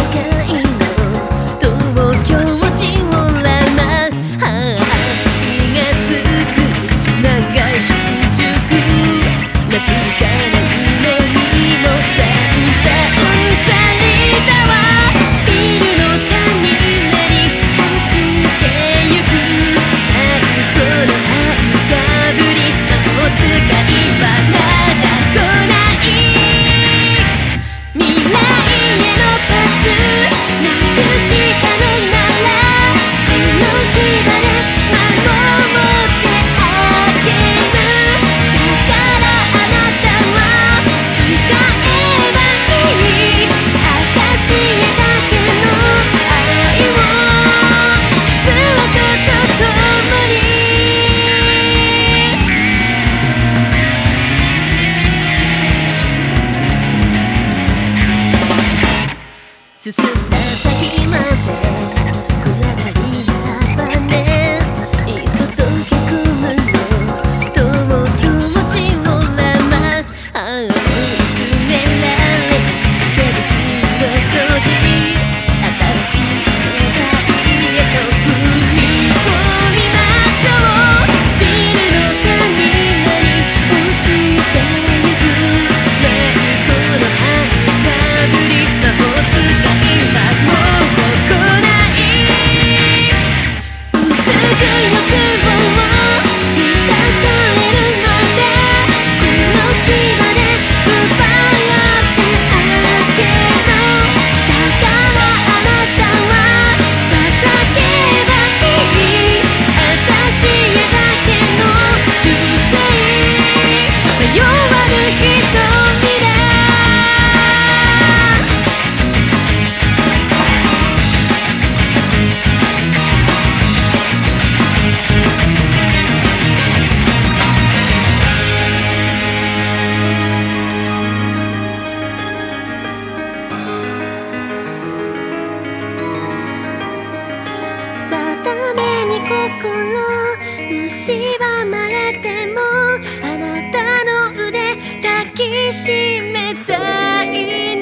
進んだ先まで暗がりなばねいっそ溶け込むのと気持ちをらま青を詰められ受ける気を閉じ新しい世界へと踏み込みましょうビルの谷間に落ちてゆくないこの灰かぶり魔法使い蝕まれてもあなたの腕抱きしめたい